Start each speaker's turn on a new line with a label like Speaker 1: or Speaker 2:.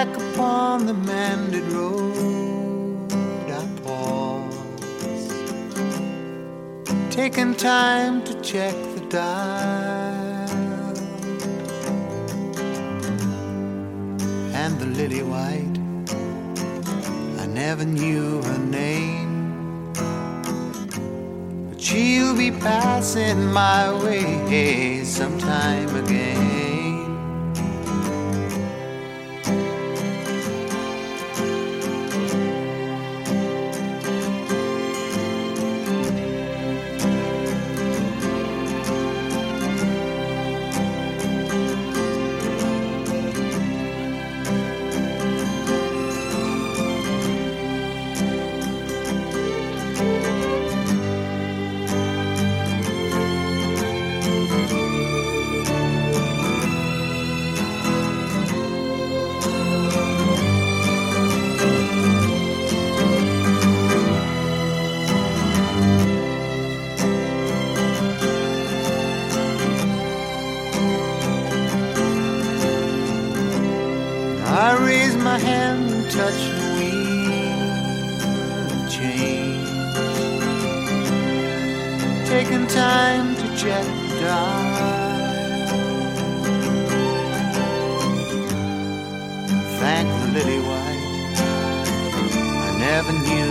Speaker 1: back upon the mended road, I pause, taking time to check the dial. And the lily white, I never knew her name, but she'll be passing my way sometime again. I raise my hand and touch the wheel of change, taking time to check the dial. Thank the lily white, I never knew